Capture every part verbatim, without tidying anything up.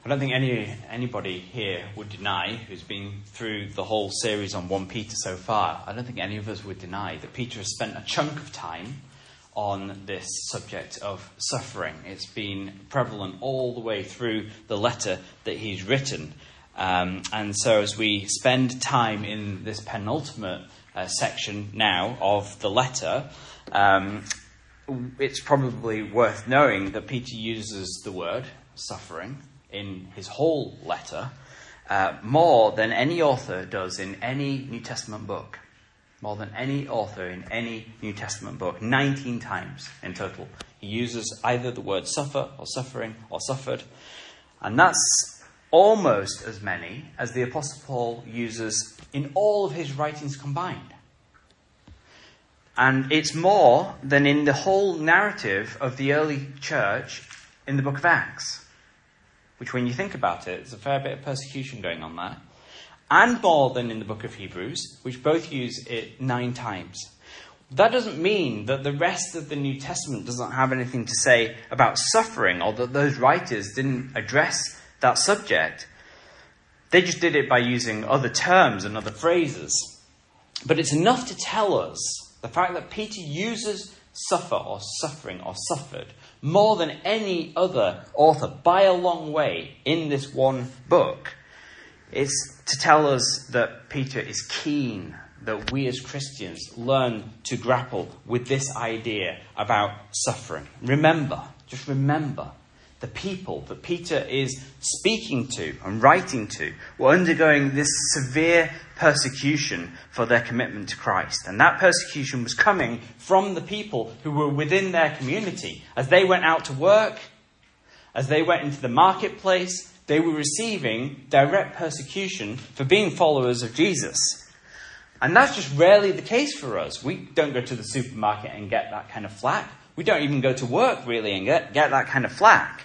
I don't think any anybody here would deny, who's been through the whole series on First Peter so far, I don't think any of us would deny that Peter has spent a chunk of time on this subject of suffering. It's been prevalent all the way through the letter that he's written. Um, and so as we spend time in this penultimate uh, section now of the letter, um, it's probably worth knowing that Peter uses the word suffering in his whole letter uh, more than any author does in any New Testament book. More than any author in any New Testament book. nineteen times in total. He uses either the word suffer or suffering or suffered. And that's almost as many as the Apostle Paul uses in all of his writings combined. And it's more than in the whole narrative of the early church in the book of Acts. Which, when you think about it, there's a fair bit of persecution going on there. And more than in the book of Hebrews, which both use it nine times. That doesn't mean that the rest of the New Testament doesn't have anything to say about suffering, or that those writers didn't address that subject. They just did it by using other terms and other phrases. But it's enough to tell us the fact that Peter uses suffer or suffering or suffered more than any other author by a long way in this one book. It's to tell us that Peter is keen that we as Christians learn to grapple with this idea about suffering. Remember, just remember, the people that Peter is speaking to and writing to were undergoing this severe persecution for their commitment to Christ. And that persecution was coming from the people who were within their community. As they went out to work, as they went into the marketplace, they were receiving direct persecution for being followers of Jesus. And that's just rarely the case for us. We don't go to the supermarket and get that kind of flack. We don't even go to work, really, and get, get that kind of flack.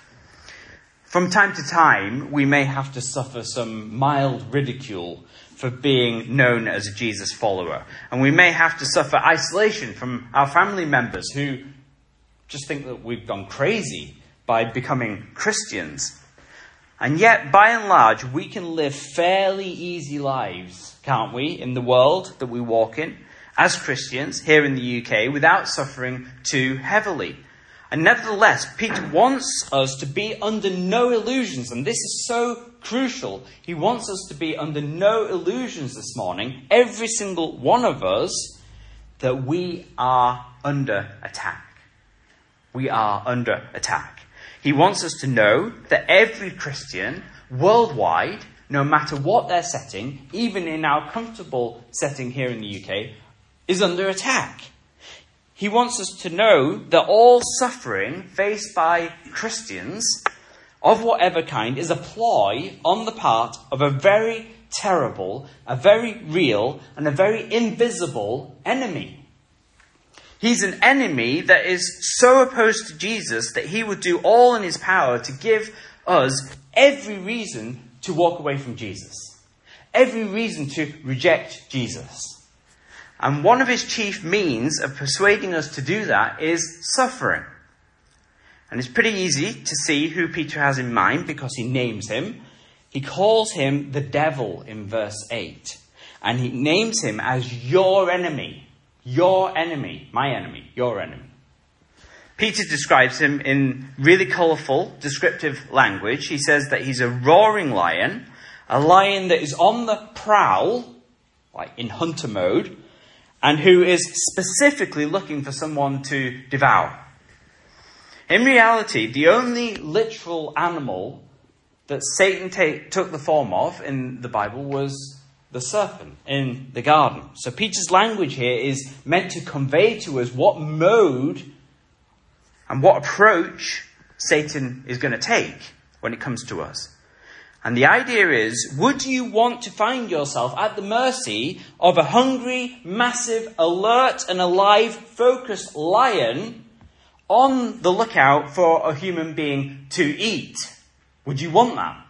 From time to time, we may have to suffer some mild ridicule for being known as a Jesus follower. And we may have to suffer isolation from our family members who just think that we've gone crazy by becoming Christians. And yet, by and large, we can live fairly easy lives, can't we, in the world that we walk in, as Christians here in the U K, without suffering too heavily. And nevertheless, Peter wants us to be under no illusions, and this is so crucial. He wants us to be under no illusions this morning, every single one of us, that we are under attack. We are under attack. He wants us to know that every Christian worldwide, no matter what their setting, even in our comfortable setting here in the U K, is under attack. He wants us to know that all suffering faced by Christians of whatever kind is a ploy on the part of a very terrible, a very real, and a very invisible enemy. He's an enemy that is so opposed to Jesus that he would do all in his power to give us every reason to walk away from Jesus. Every reason to reject Jesus. And one of his chief means of persuading us to do that is suffering. And it's pretty easy to see who Peter has in mind because he names him. He calls him the devil in verse eight. And he names him as your enemy. Your enemy. My enemy. Your enemy. Peter describes him in really colourful, descriptive language. He says that he's a roaring lion. A lion that is on the prowl, like in hunter mode, and who is specifically looking for someone to devour. In reality, the only literal animal that Satan ta- took the form of in the Bible was the serpent in the garden. So Peter's language here is meant to convey to us what mode and what approach Satan is going to take when it comes to us. And the idea is, would you want to find yourself at the mercy of a hungry, massive, alert and alive, focused lion on the lookout for a human being to eat? Would you want that?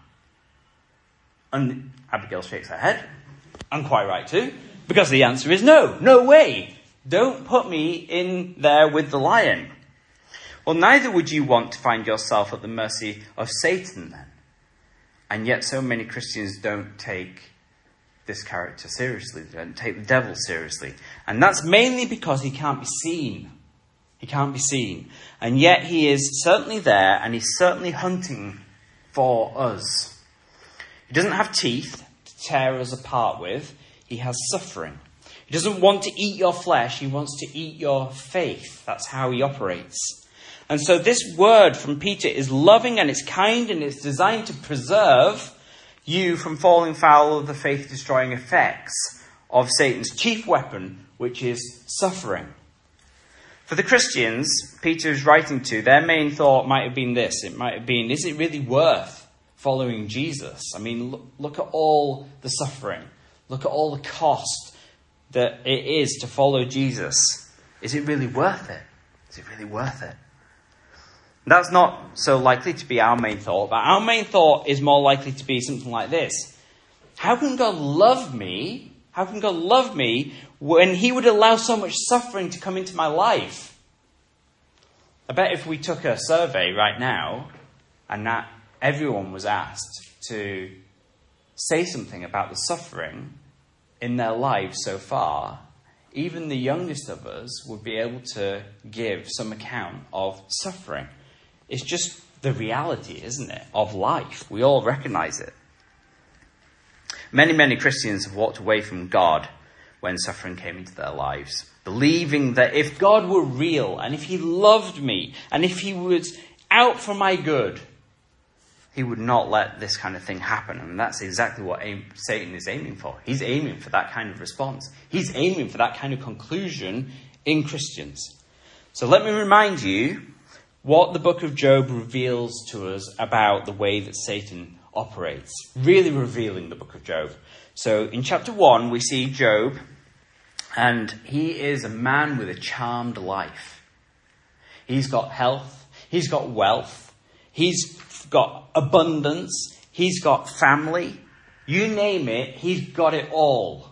And Abigail shakes her head. I'm quite right too. Because the answer is no. No way. Don't put me in there with the lion. Well, neither would you want to find yourself at the mercy of Satan then. And yet so many Christians don't take this character seriously. They don't take the devil seriously. And that's mainly because he can't be seen. He can't be seen. And yet he is certainly there, and he's certainly hunting for us. He doesn't have teeth to tear us apart with. He has suffering. He doesn't want to eat your flesh. He wants to eat your faith. That's how he operates. And so this word from Peter is loving and it's kind and it's designed to preserve you from falling foul of the faith-destroying effects of Satan's chief weapon, which is suffering. For the Christians Peter is writing to, their main thought might have been this. It might have been, is it really worth following Jesus? I mean, look, look at all the suffering. Look at all the cost that it is to follow Jesus. Is it really worth it? Is it really worth it? That's not so likely to be our main thought, but our main thought is more likely to be something like this. How can God love me? How can God love me when he would allow so much suffering to come into my life? I bet if we took a survey right now and that everyone was asked to say something about the suffering in their lives so far, even the youngest of us would be able to give some account of suffering. It's just the reality, isn't it, of life. We all recognize it. Many, many Christians have walked away from God when suffering came into their lives, believing that if God were real and if he loved me and if he was out for my good, he would not let this kind of thing happen. And that's exactly what aim, Satan is aiming for. He's aiming for that kind of response. He's aiming for that kind of conclusion in Christians. So let me remind you what the book of Job reveals to us about the way that Satan operates. Really revealing the book of Job. So in chapter one, we see Job, and he is a man with a charmed life. He's got health. He's got wealth. He's got abundance. He's got family. You name it, he's got it all.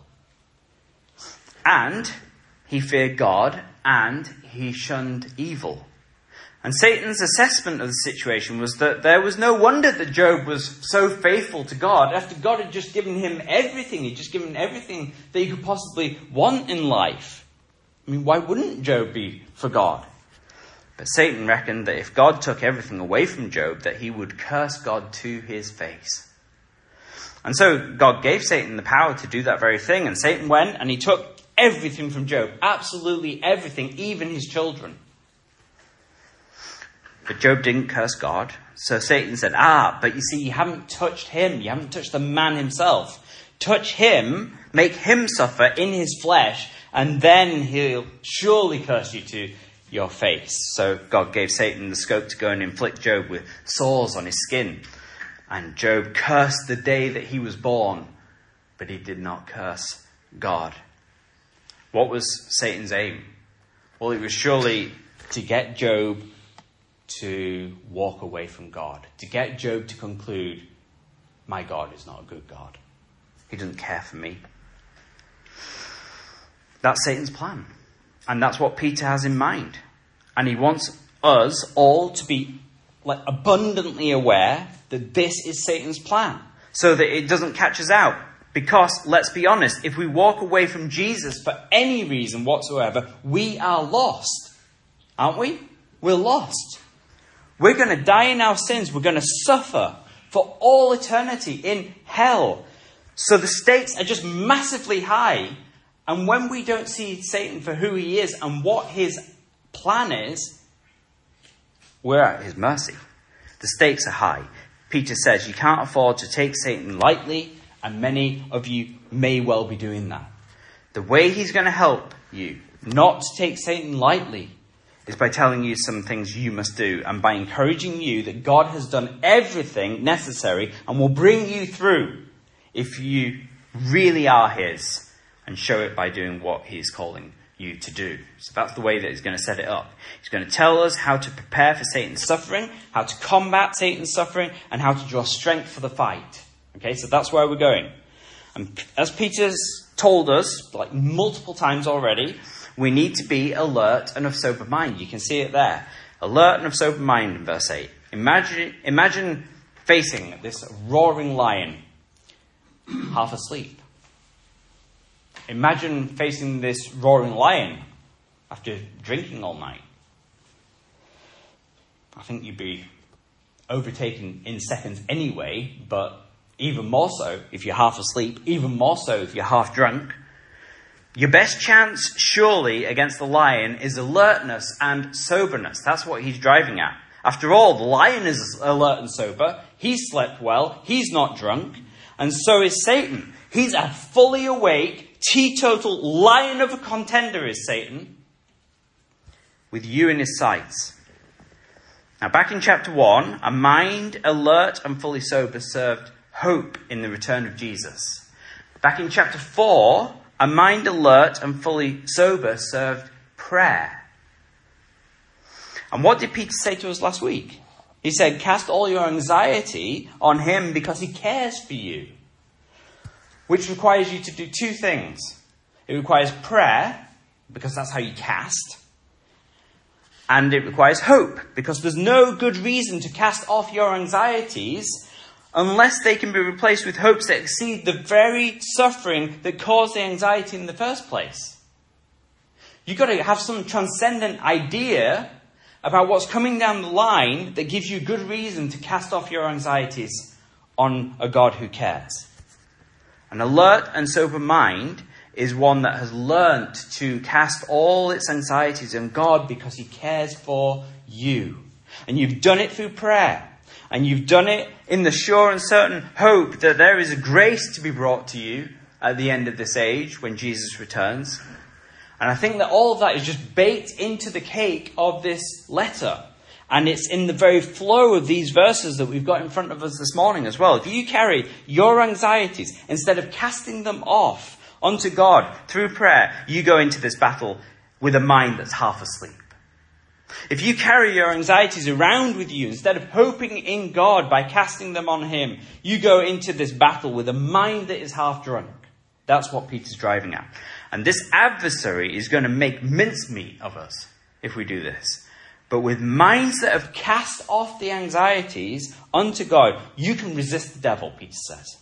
And he feared God, and he shunned evil. And Satan's assessment of the situation was that there was no wonder that Job was so faithful to God after God had just given him everything. He'd just given everything that he could possibly want in life. I mean, why wouldn't Job be for God? But Satan reckoned that if God took everything away from Job, that he would curse God to his face. And so God gave Satan the power to do that very thing. And Satan went and he took everything from Job. Absolutely everything, even his children. But Job didn't curse God. So Satan said, ah, but you see, you haven't touched him. You haven't touched the man himself. Touch him, make him suffer in his flesh, and then he'll surely curse you to your face. So God gave Satan the scope to go and inflict Job with sores on his skin. And Job cursed the day that he was born, but he did not curse God. What was Satan's aim? Well, it was surely to get Job to walk away from God, to get Job to conclude, my God is not a good God. He doesn't care for me. That's Satan's plan. And that's what Peter has in mind. And he wants us all to be like abundantly aware that this is Satan's plan, so that it doesn't catch us out. Because, let's be honest, if we walk away from Jesus for any reason whatsoever, we are lost. Aren't we? We're lost. We're going to die in our sins. We're going to suffer for all eternity in hell. So the stakes are just massively high. And when we don't see Satan for who he is and what his plan is, we're at his mercy. The stakes are high. Peter says you can't afford to take Satan lightly, and many of you may well be doing that. The way he's going to help you not to take Satan lightly is by telling you some things you must do, and by encouraging you that God has done everything necessary and will bring you through if you really are his, and show it by doing what he is calling you to do. So that's the way that he's going to set it up. He's going to tell us how to prepare for Satan's suffering, how to combat Satan's suffering, and how to draw strength for the fight. Okay, so that's where we're going. And as Peter's told us, like multiple times already, we need to be alert and of sober mind. You can see it there. Alert and of sober mind in verse eight. Imagine, imagine facing this roaring lion, half asleep. Imagine facing this roaring lion after drinking all night. I think you'd be overtaken in seconds anyway, but even more so if you're half asleep, even more so if you're half drunk. Your best chance, surely, against the lion is alertness and soberness. That's what he's driving at. After all, the lion is alert and sober. He's slept well. He's not drunk. And so is Satan. He's a fully awake, teetotal lion of a contender is Satan, with you in his sights. Now, back in chapter one, a mind alert and fully sober served hope in the return of Jesus. Back in chapter four, a mind alert and fully sober served prayer. And what did Peter say to us last week? He said, cast all your anxiety on him because he cares for you. Which requires you to do two things. It requires prayer, because that's how you cast. And it requires hope, because there's no good reason to cast off your anxieties unless they can be replaced with hopes that exceed the very suffering that caused the anxiety in the first place. You've got to have some transcendent idea about what's coming down the line that gives you good reason to cast off your anxieties on a God who cares. An alert and sober mind is one that has learnt to cast all its anxieties on God because he cares for you. And you've done it through prayer. And you've done it in the sure and certain hope that there is a grace to be brought to you at the end of this age when Jesus returns. And I think that all of that is just baked into the cake of this letter. And it's in the very flow of these verses that we've got in front of us this morning as well. If you carry your anxieties, instead of casting them off onto God through prayer, you go into this battle with a mind that's half asleep. If you carry your anxieties around with you, instead of hoping in God by casting them on him, you go into this battle with a mind that is half drunk. That's what Peter's driving at. And this adversary is going to make mincemeat of us if we do this. But with minds that have cast off the anxieties unto God, you can resist the devil, Peter says.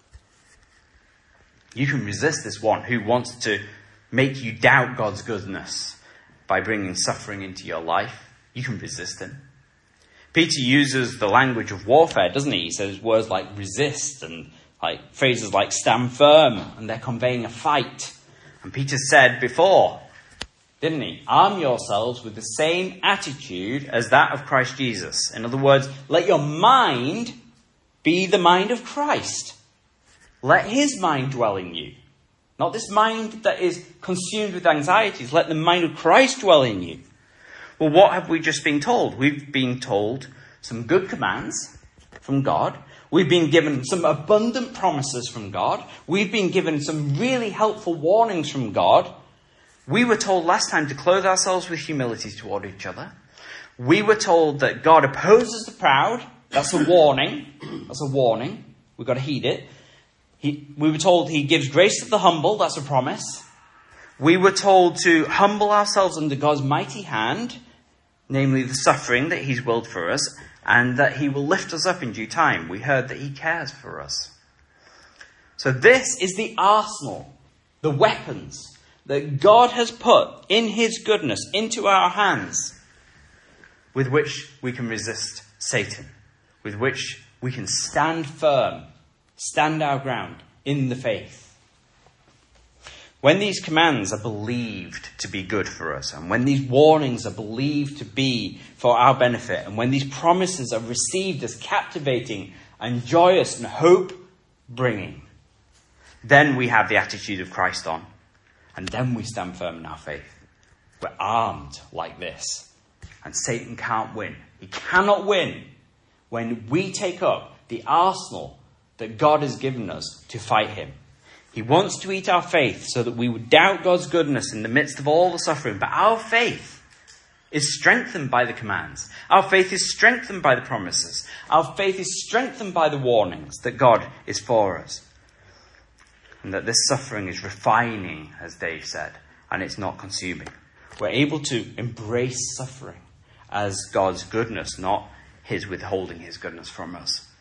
You can resist this one who wants to make you doubt God's goodness by bringing suffering into your life. You can resist him. Peter uses the language of warfare, doesn't he? He says words like resist and like phrases like stand firm, and they're conveying a fight. And Peter said before, didn't he? Arm yourselves with the same attitude as that of Christ Jesus. In other words, let your mind be the mind of Christ. Let his mind dwell in you. Not this mind that is consumed with anxieties. Let the mind of Christ dwell in you. Well, what have we just been told? We've been told some good commands from God. We've been given some abundant promises from God. We've been given some really helpful warnings from God. We were told last time to clothe ourselves with humility toward each other. We were told that God opposes the proud. That's a warning. That's a warning. We've got to heed it. He, we were told he gives grace to the humble. That's a promise. We were told to humble ourselves under God's mighty hand, namely the suffering that he's willed for us, and that he will lift us up in due time. We heard that he cares for us. So this is the arsenal, the weapons that God has put in his goodness into our hands, with which we can resist Satan, with which we can stand firm, stand our ground in the faith. When these commands are believed to be good for us, and when these warnings are believed to be for our benefit, and when these promises are received as captivating and joyous and hope-bringing, then we have the attitude of Christ on, and then we stand firm in our faith. We're armed like this, and Satan can't win. He cannot win when we take up the arsenal that God has given us to fight him. He wants to eat our faith so that we would doubt God's goodness in the midst of all the suffering. But our faith is strengthened by the commands. Our faith is strengthened by the promises. Our faith is strengthened by the warnings that God is for us. And that this suffering is refining, as Dave said, and it's not consuming. We're able to embrace suffering as God's goodness, not his withholding his goodness from us.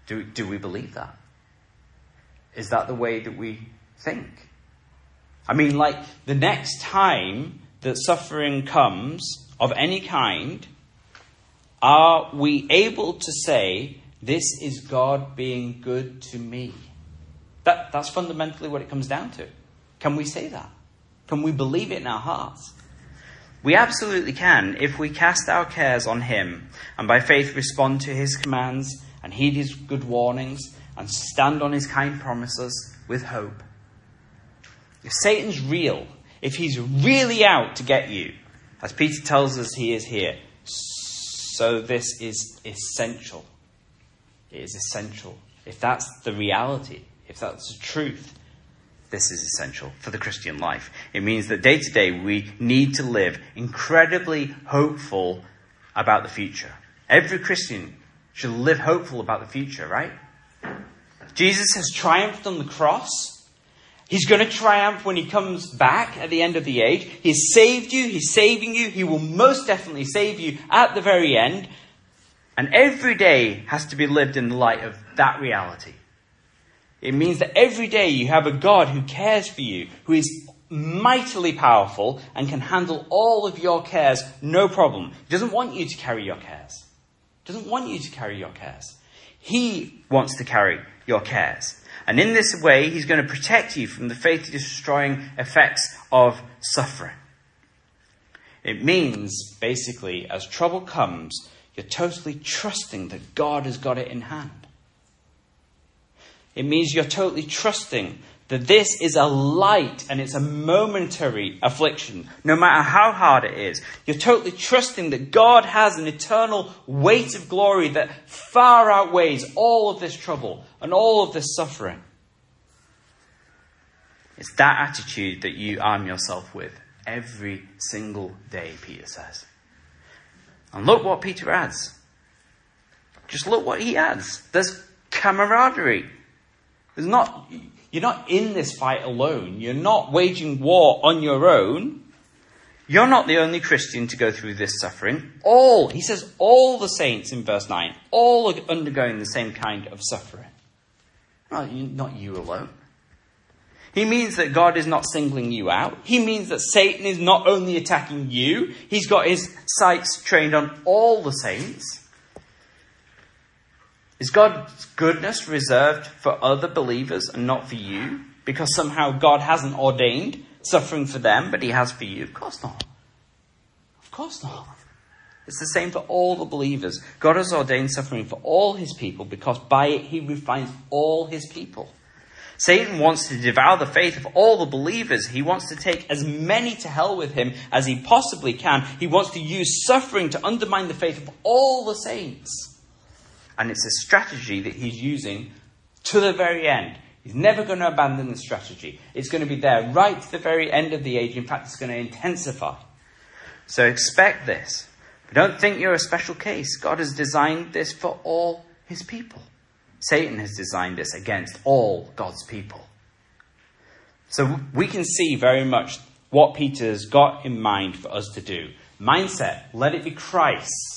Do, do we believe that? Is that the way that we think? I mean, like, the next time that suffering comes of any kind, are we able to say, this is God being good to me? That, that's fundamentally what it comes down to. Can we say that? Can we believe it in our hearts? We absolutely can if we cast our cares on him and by faith respond to his commands and heed his good warnings and stand on his kind promises with hope. If Satan's real, if he's really out to get you, as Peter tells us he is here, so this is essential. It is essential. If that's the reality, if that's the truth, this is essential for the Christian life. It means that day to day we need to live incredibly hopeful about the future. Every Christian should live hopeful about the future, right? Jesus has triumphed on the cross. He's going to triumph when he comes back at the end of the age. He's saved you. He's saving you. He will most definitely save you at the very end. And every day has to be lived in the light of that reality. It means that every day you have a God who cares for you, who is mightily powerful and can handle all of your cares, no problem. He doesn't want you to carry your cares. He doesn't want you to carry your cares. He wants to carry your cares. And in this way, he's going to protect you from the faith-destroying effects of suffering. It means, basically, as trouble comes, you're totally trusting that God has got it in hand. It means you're totally trusting that this is a light and it's a momentary affliction, no matter how hard it is. You're totally trusting that God has an eternal weight of glory that far outweighs all of this trouble and all of this suffering. It's that attitude that you arm yourself with every single day, Peter says. And look what Peter adds. Just look what he adds. There's camaraderie. There's not, you're not in this fight alone. You're not waging war on your own. You're not the only Christian to go through this suffering. All, he says, all the saints in verse nine, all are undergoing the same kind of suffering. Well, not you alone. He means that God is not singling you out. He means that Satan is not only attacking you. He's got his sights trained on all the saints. Is God's goodness reserved for other believers and not for you? Because somehow God hasn't ordained suffering for them, but he has for you? Of course not. Of course not. It's the same for all the believers. God has ordained suffering for all his people because by it he refines all his people. Satan wants to devour the faith of all the believers. He wants to take as many to hell with him as he possibly can. He wants to use suffering to undermine the faith of all the saints. And it's a strategy that he's using to the very end. He's never going to abandon the strategy. It's going to be there right to the very end of the age. In fact, it's going to intensify. So expect this. But don't think you're a special case. God has designed this for all his people. Satan has designed this against all God's people. So we can see very much what Peter's got in mind for us to do. Mindset, let it be Christ.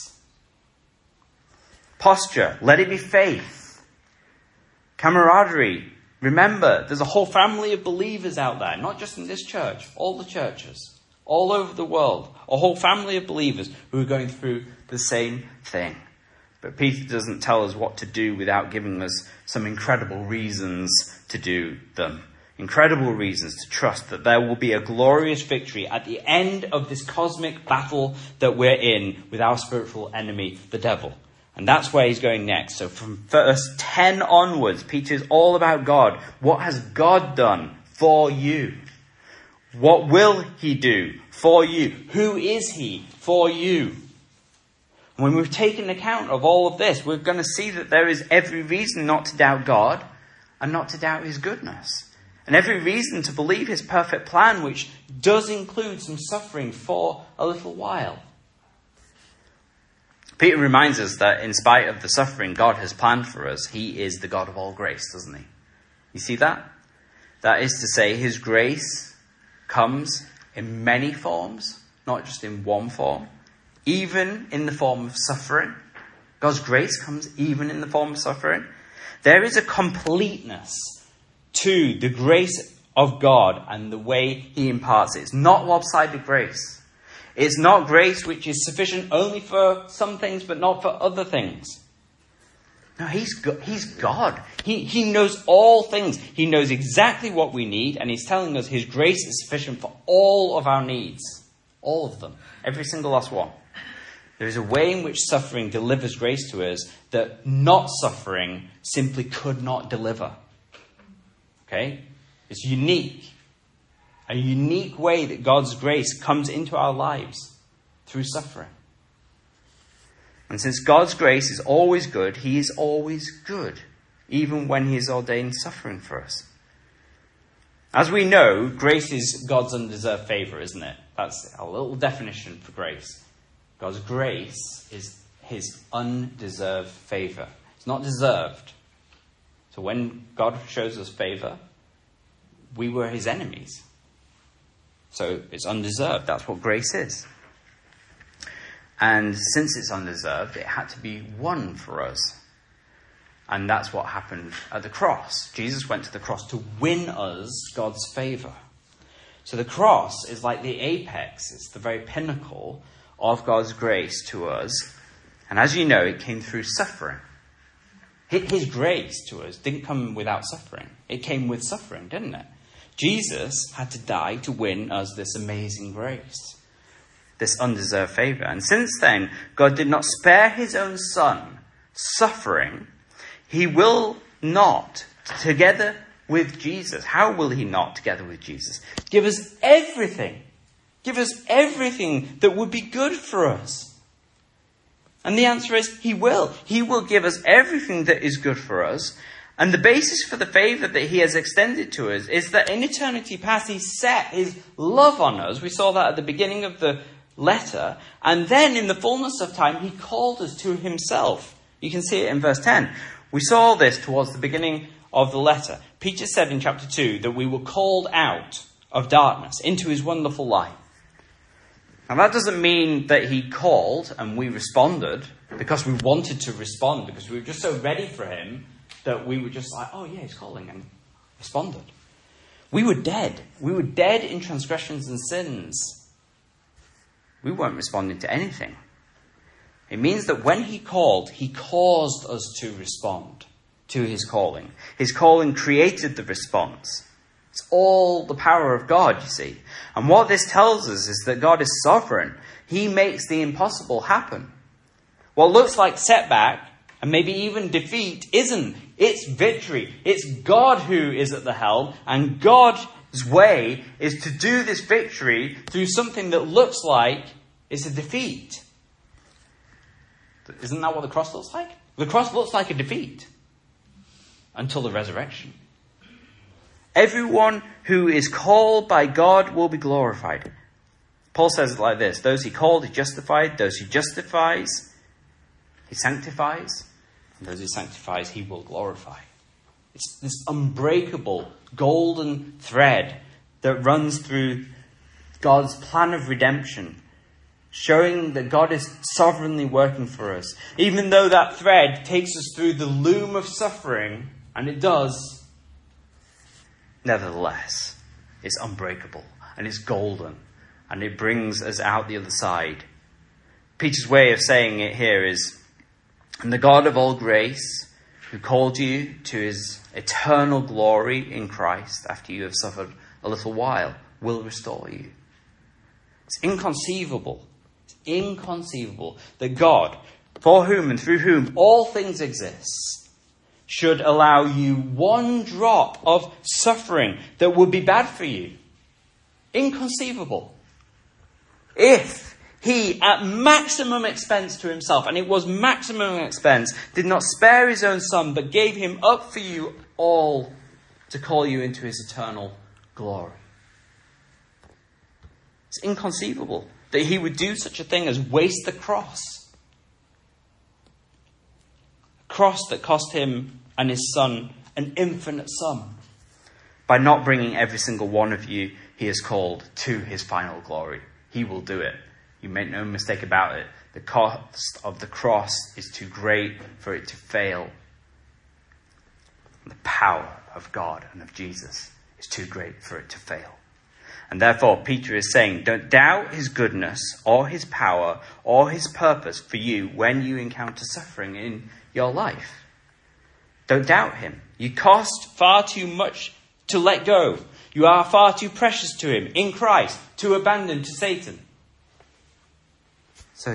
Posture, let it be faith. Camaraderie, remember, there's a whole family of believers out there, not just in this church, all the churches, all over the world, a whole family of believers who are going through the same thing. But Peter doesn't tell us what to do without giving us some incredible reasons to do them. Incredible reasons to trust that there will be a glorious victory at the end of this cosmic battle that we're in with our spiritual enemy, the devil. And that's where he's going next. So from verse ten onwards, Peter is all about God. What has God done for you? What will he do for you? Who is he for you? When we've taken account of all of this, we're going to see that there is every reason not to doubt God and not to doubt his goodness. And every reason to believe his perfect plan, which does include some suffering for a little while. Peter reminds us that in spite of the suffering God has planned for us, he is the God of all grace, doesn't he? You see that? That is to say, his grace comes in many forms, not just in one form. Even in the form of suffering. God's grace comes even in the form of suffering. There is a completeness to the grace of God and the way he imparts it. It's not lopsided grace. It's not grace which is sufficient only for some things but not for other things. No, he's God. He's God. He, he knows all things. He knows exactly what we need, and he's telling us his grace is sufficient for all of our needs. All of them. Every single last one. There is a way in which suffering delivers grace to us that not suffering simply could not deliver. Okay? It's unique. A unique way that God's grace comes into our lives through suffering. And since God's grace is always good, he is always good, even when he has ordained suffering for us. As we know, grace is God's undeserved favour, isn't it? That's a little definition for grace. God's grace is his undeserved favour. It's not deserved. So when God shows us favour, we were his enemies. So it's undeserved. That's what grace is. And since it's undeserved, it had to be won for us. And that's what happened at the cross. Jesus went to the cross to win us God's favour. So the cross is like the apex. It's the very pinnacle of God's grace to us. And as you know, it came through suffering. His grace to us didn't come without suffering. It came with suffering, didn't it? Jesus had to die to win us this amazing grace. This undeserved favour. And since then, God did not spare his own son suffering. He will not, together with Jesus, how will he not, together with Jesus, give us everything? Give us everything that would be good for us. And the answer is, he will. He will give us everything that is good for us. And the basis for the favour that he has extended to us is that in eternity past, he set his love on us. We saw that at the beginning of the letter. And then in the fullness of time, he called us to himself. You can see it in verse ten. We saw this towards the beginning of the letter. Peter said in chapter two that we were called out of darkness into his wonderful light. Now that doesn't mean that he called and we responded because we wanted to respond, because we were just so ready for him that we were just like, oh yeah, he's calling, and responded. We were dead. We were dead in transgressions and sins. We weren't responding to anything. It means that when he called, he caused us to respond to his calling. His calling created the response. It's all the power of God, you see. And what this tells us is that God is sovereign. He makes the impossible happen. What looks like setback and maybe even defeat isn't. It's victory. It's God who is at the helm, and God's way is to do this victory through something that looks like it's a defeat. Isn't that what the cross looks like? The cross looks like a defeat until the resurrection. Everyone who is called by God will be glorified. Paul says it like this: those he called, he justified. Those he justifies, he sanctifies. And those he sanctifies, he will glorify. It's this unbreakable golden thread that runs through God's plan of redemption, showing that God is sovereignly working for us. Even though that thread takes us through the loom of suffering, and it does, nevertheless, it's unbreakable and it's golden, and it brings us out the other side. Peter's way of saying it here is, and the God of all grace, who called you to his eternal glory in Christ after you have suffered a little while, will restore you. It's inconceivable. It's inconceivable that God, for whom and through whom all things exist, should allow you one drop of suffering that would be bad for you. Inconceivable. If he, at maximum expense to himself, and it was maximum expense, did not spare his own son, but gave him up for you all to call you into his eternal glory. It's inconceivable that he would do such a thing as waste the cross. A cross that cost him and his son an infinite sum, by not bringing every single one of you he has called to his final glory. He will do it. You make no mistake about it. The cost of the cross is too great for it to fail. power of God and of Jesus is too great for it to fail. And therefore, Peter is saying, don't doubt his goodness or his power or his purpose for you when you encounter suffering in your life. Don't doubt him. You cost far too much to let go. You are far too precious to him in Christ to abandon to Satan. So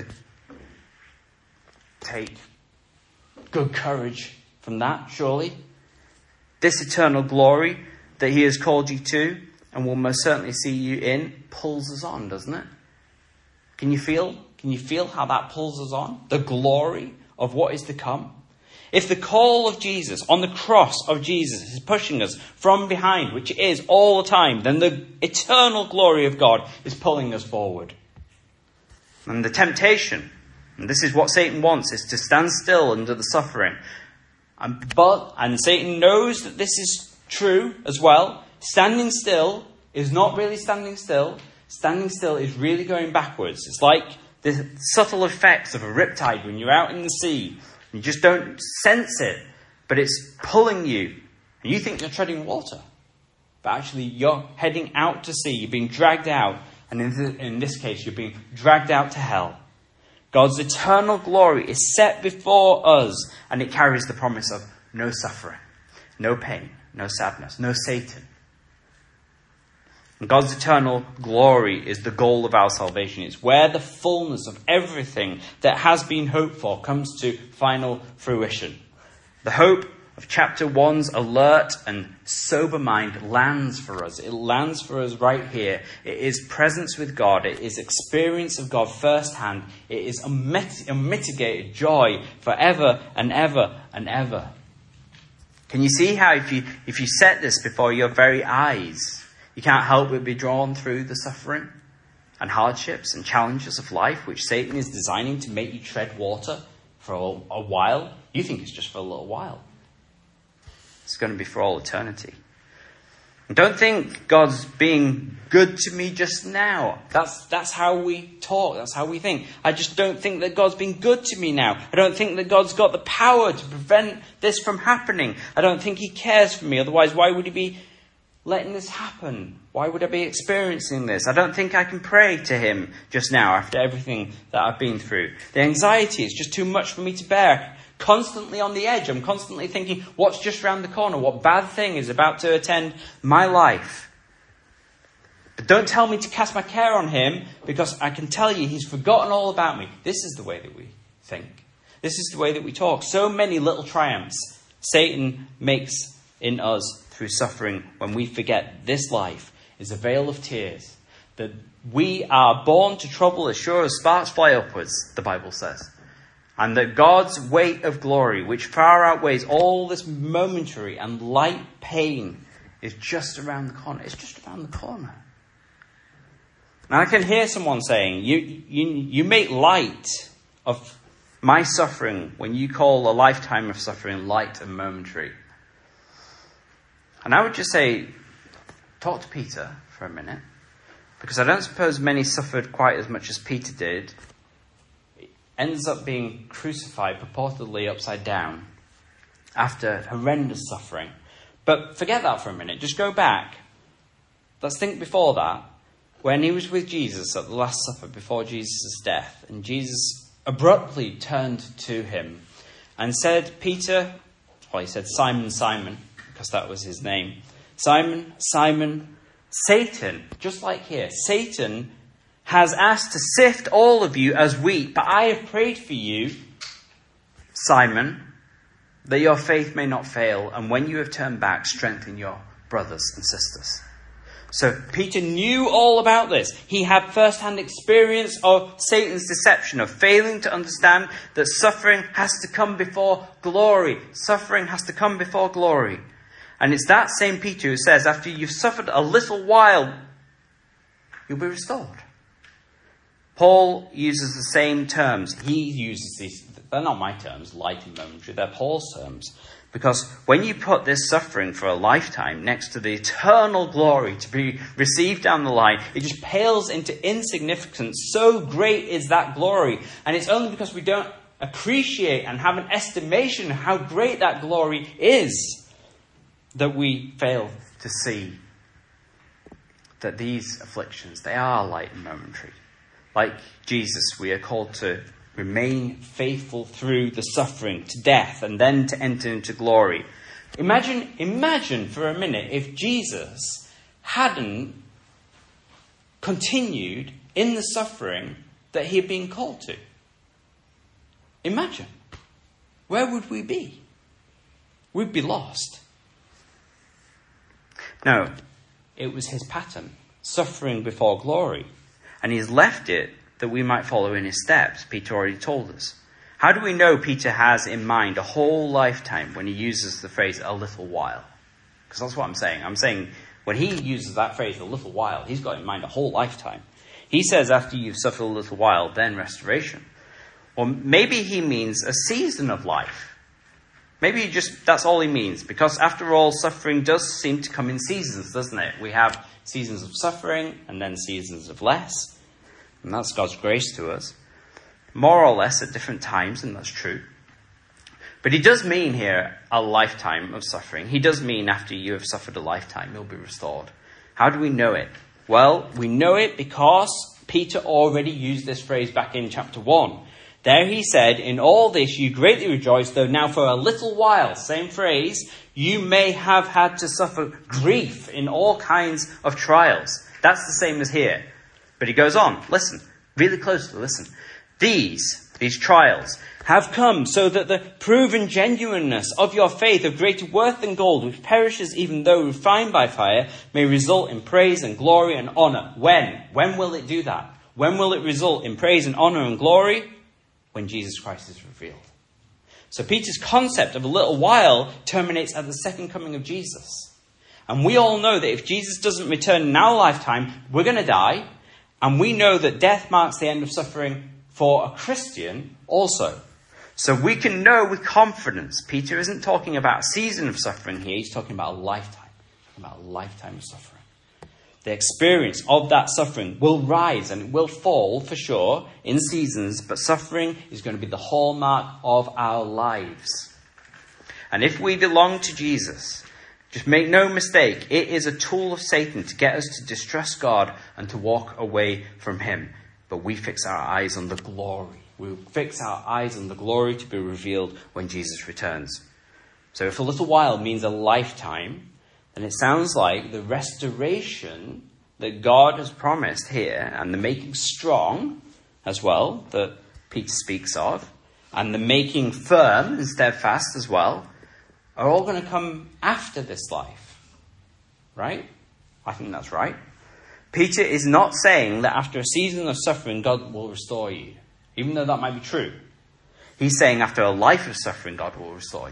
take good courage from that, surely. This eternal glory that he has called you to and will most certainly see you in pulls us on, doesn't it? Can you feel? Can you feel how that pulls us on? The glory of what is to come. If the call of Jesus on the cross of Jesus is pushing us from behind, which it is all the time, then the eternal glory of God is pulling us forward. And the temptation, and this is what Satan wants, is to stand still under the suffering. And, but, and Satan knows that this is true as well. Standing still is not really standing still. Standing still is really going backwards. It's like the subtle effects of a riptide when you're out in the sea. You just don't sense it, but it's pulling you. And you think you're treading water. But actually you're heading out to sea. You're being dragged out. And in, th- in this case, you're being dragged out to hell. God's eternal glory is set before us. And it carries the promise of no suffering, no pain, no sadness, no Satan. And God's eternal glory is the goal of our salvation. It's where the fullness of everything that has been hoped for comes to final fruition. The hope of chapter one's alert and sober mind lands for us. It lands for us right here. It is presence with God. It is experience of God firsthand. It is unmit- unmitigated joy forever and ever and ever. Can you see how if you if you set this before your very eyes, you can't help but be drawn through the suffering and hardships and challenges of life, which Satan is designing to make you tread water for a, a while. You think it's just for a little while. It's going to be for all eternity. And don't think God's being good to me just now. That's that's how we talk. That's how we think. I just don't think that God's been good to me now. I don't think that God's got the power to prevent this from happening. I don't think he cares for me. Otherwise, why would he be letting this happen? Why would I be experiencing this? I don't think I can pray to him just now after everything that I've been through. The anxiety is just too much for me to bear. Constantly on the edge. I'm constantly thinking, what's just round the corner? What bad thing is about to attend my life? But don't tell me to cast my care on him, because I can tell you he's forgotten all about me. This is the way that we think. This is the way that we talk. So many little triumphs Satan makes in us through suffering when we forget this life is a veil of tears. That we are born to trouble as sure as sparks fly upwards, the Bible says. And that God's weight of glory, which far outweighs all this momentary and light pain, is just around the corner. It's just around the corner. Now I can hear someone saying, you, you, you make light of my suffering when you call a lifetime of suffering light and momentary. And I would just say, talk to Peter for a minute. Because I don't suppose many suffered quite as much as Peter did. Ends up being crucified purportedly upside down after horrendous suffering. But forget that for a minute. Just go back. Let's think before that. When he was with Jesus at the Last Supper before Jesus' death, and Jesus abruptly turned to him and said, Peter, well, he said Simon, Simon, because that was his name. Simon, Simon, Satan, just like here, Satan has asked to sift all of you as wheat, but I have prayed for you, Simon, that your faith may not fail, and when you have turned back, strengthen your brothers and sisters. So Peter knew all about this. He had first-hand experience of Satan's deception, of failing to understand that suffering has to come before glory. Suffering has to come before glory. And it's that same Peter who says, after you've suffered a little while, you'll be restored. Paul uses the same terms. He uses these, they're not my terms, light and momentary, they're Paul's terms. Because when you put this suffering for a lifetime next to the eternal glory to be received down the line, it just pales into insignificance. So great is that glory. And it's only because we don't appreciate and have an estimation of how great that glory is that we fail to see that these afflictions, they are light and momentary. Like Jesus, we are called to remain faithful through the suffering to death and then to enter into glory. Imagine, imagine for a minute if Jesus hadn't continued in the suffering that he had been called to. Imagine. Where would we be? We'd be lost. No, it was his pattern, suffering before glory. And he's left it that we might follow in his steps, Peter already told us. How do we know Peter has in mind a whole lifetime when he uses the phrase a little while? Because that's what I'm saying. I'm saying when he uses that phrase a little while, he's got in mind a whole lifetime. He says after you've suffered a little while, then restoration. Or maybe he means a season of life. Maybe he just, that's all he means. Because after all, suffering does seem to come in seasons, doesn't it? We have seasons of suffering and then seasons of less. And that's God's grace to us. More or less at different times, and that's true. But he does mean here a lifetime of suffering. He does mean after you have suffered a lifetime, you'll be restored. How do we know it? Well, we know it because Peter already used this phrase back in chapter one. There he said, in all this you greatly rejoice, though now for a little while, same phrase, you may have had to suffer grief in all kinds of trials. That's the same as here. But he goes on, listen, really closely listen. These, these trials, have come so that the proven genuineness of your faith, of greater worth than gold, which perishes even though refined by fire, may result in praise and glory and honour. When? When will it do that? When will it result in praise and honour and glory? When Jesus Christ is revealed. So Peter's concept of a little while terminates at the second coming of Jesus. And we all know that if Jesus doesn't return in our lifetime, we're going to die. And we know that death marks the end of suffering for a Christian also. So we can know with confidence, Peter isn't talking about a season of suffering here, he's talking about a lifetime. Talking about a lifetime of suffering. The experience of that suffering will rise and it will fall for sure in seasons, but suffering is going to be the hallmark of our lives. And if we belong to Jesus, just make no mistake, it is a tool of Satan to get us to distrust God and to walk away from him. But we fix our eyes on the glory. We fix our eyes on the glory to be revealed when Jesus returns. So if a little while means a lifetime, then it sounds like the restoration that God has promised here, and the making strong as well, that Peter speaks of, and the making firm and steadfast as well, are all going to come after this life. Right? I think that's right. Peter is not saying that after a season of suffering, God will restore you. Even though that might be true. He's saying after a life of suffering, God will restore you.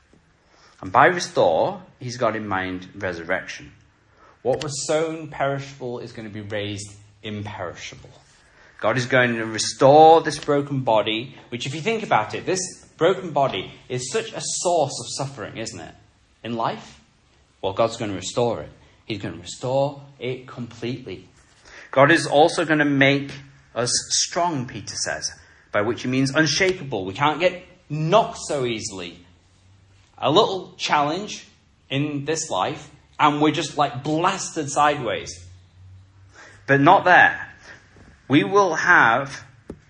And by restore, he's got in mind resurrection. What was sown perishable is going to be raised imperishable. God is going to restore this broken body, which if you think about it, this broken body is such a source of suffering, isn't it? In life? Well, God's going to restore it. He's going to restore it completely. God is also going to make us strong, Peter says, by which he means unshakable. We can't get knocked so easily. A little challenge in this life, and we're just like blasted sideways. But not there. We will have,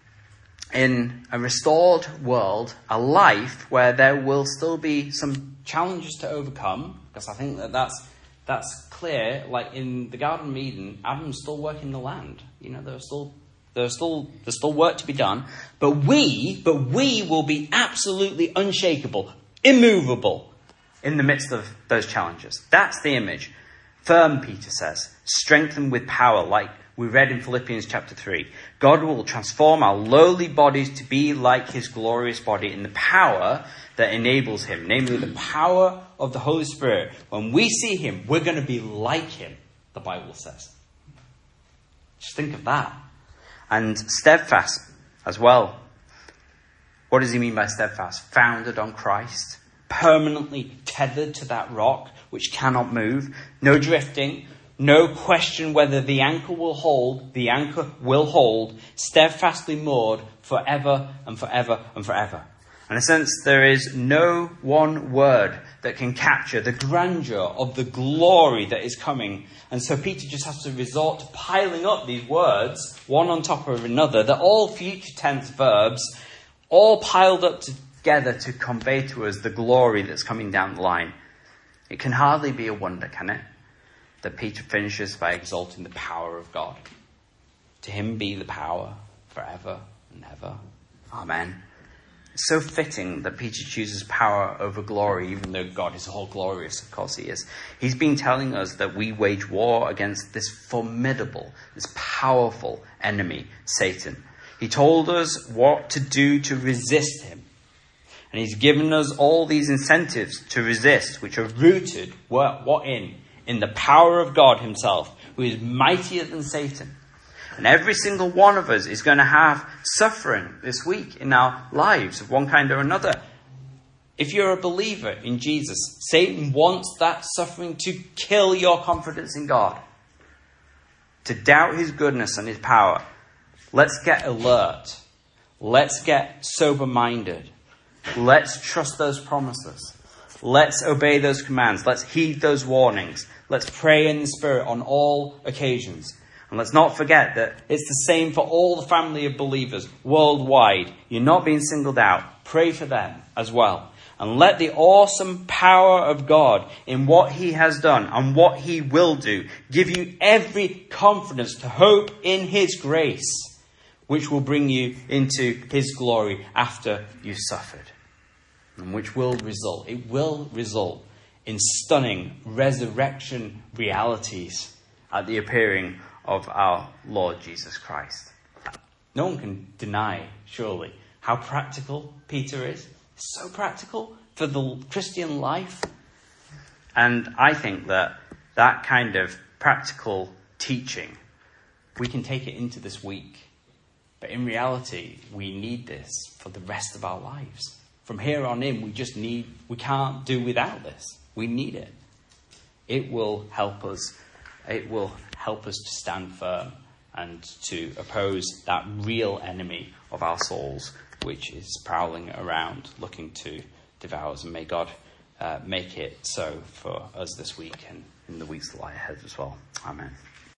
in a restored world, a life where there will still be some challenges to overcome, because I think that that's, that's clear. Like in the Garden of Eden, Adam's still working the land. You know, there's still, there's still, there's still work to be done. But we, but we will be absolutely unshakable, immovable in the midst of those challenges. That's the image. Firm, Peter says. Strengthened with power, like we read in Philippians chapter three. God will transform our lowly bodies to be like his glorious body in the power that enables him. Namely, the power of the Holy Spirit. When we see him, we're going to be like him, the Bible says. Just think of that. And steadfast as well. What does he mean by steadfast? Founded on Christ. Permanently tethered to that rock, which cannot move. No drifting. No question whether the anchor will hold. The anchor will hold. Steadfastly moored forever and forever and forever. In a sense, there is no one word that can capture the grandeur of the glory that is coming. And so Peter just has to resort to piling up these words, one on top of another. They're all future tense verbs, all piled up together to convey to us the glory that's coming down the line. It can hardly be a wonder, can it, that Peter finishes by exalting the power of God. To him be the power forever and ever. Amen. It's so fitting that Peter chooses power over glory, even though God is all glorious, of course he is. He's been telling us that we wage war against this formidable, this powerful enemy, Satan. He told us what to do to resist him. And he's given us all these incentives to resist, which are rooted, what, what in? In the power of God himself, who is mightier than Satan. And every single one of us is going to have suffering this week in our lives of one kind or another. If you're a believer in Jesus, Satan wants that suffering to kill your confidence in God, to doubt his goodness and his power. Let's get alert. Let's get sober-minded. Let's trust those promises. Let's obey those commands. Let's heed those warnings. Let's pray in the Spirit on all occasions. And let's not forget that it's the same for all the family of believers worldwide. You're not being singled out. Pray for them as well. And let the awesome power of God in what he has done and what he will do give you every confidence to hope in his grace, which will bring you into his glory after you've suffered. And which will result, it will result in stunning resurrection realities at the appearing of our Lord Jesus Christ. No one can deny, surely, how practical Peter is. So practical for the Christian life. And I think that that kind of practical teaching, we can take it into this week. But in reality, we need this for the rest of our lives. From here on in, we just need, we can't do without this. We need it. It will help us. It will help us to stand firm and to oppose that real enemy of our souls, which is prowling around looking to devour us. And may God uh, make it so for us this week and in the weeks that lie ahead as well. Amen.